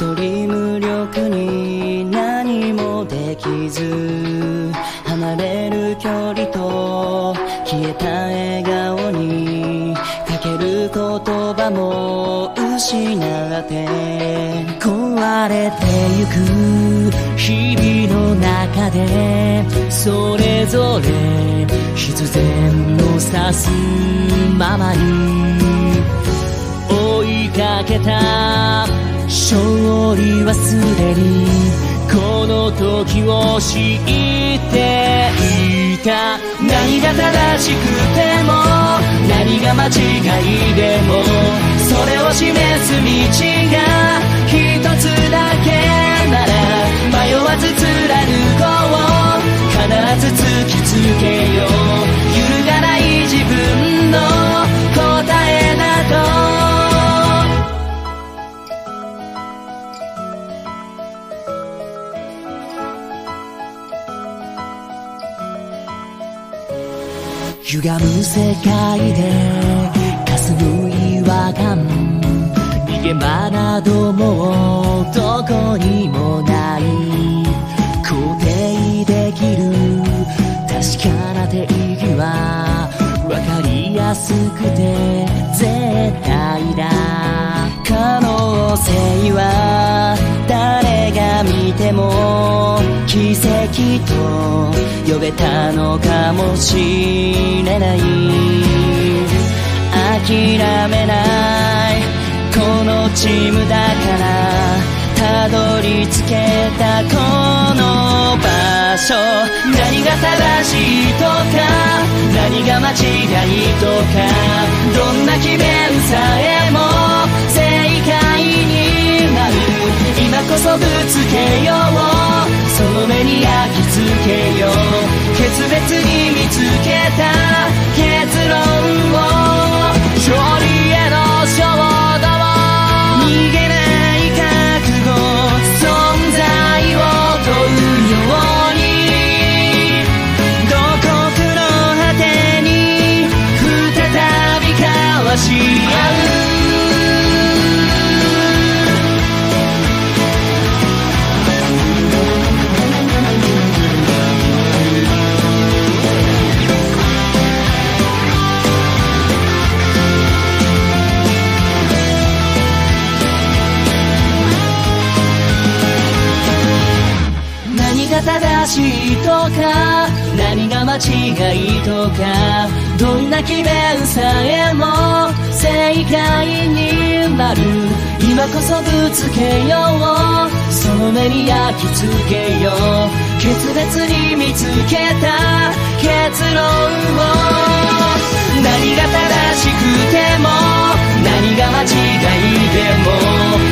一人無力に何もできず、離れる距離と消えた笑顔にかける言葉も失って壊れてゆく日々の中で、それぞれ必然の指すままに追いかけた勝利はすでにこの時を知っていた。何が正しくても何が間違いでも、それを示す道が一つだけなら迷わず貫こう。必ず突きつけよう揺るがない自分の答えなど。歪む世界で霞む違和感、逃げ場などもどこにもない。肯定できる確かな定義は分かりやすくて絶対だ。可能性は誰が見ても奇跡と呼べたのかもしれない。諦めないこのチームだからたどり着けたこの場所。何が正しいとか何が間違いとか、どんな詭弁さえも正解になる。今こそぶつけようその目に焼き付けよう。決別に見つけた結論を、勝利への衝動を逃げない覚悟、存在を問うように土刻の果てに再び交わし合う。正しいとか何が間違いとか、どんな詭弁さえも正解になる。今こそぶつけようその目に焼き付けよう。決別に見つけた結論を、何が正しくても何が間違いでも、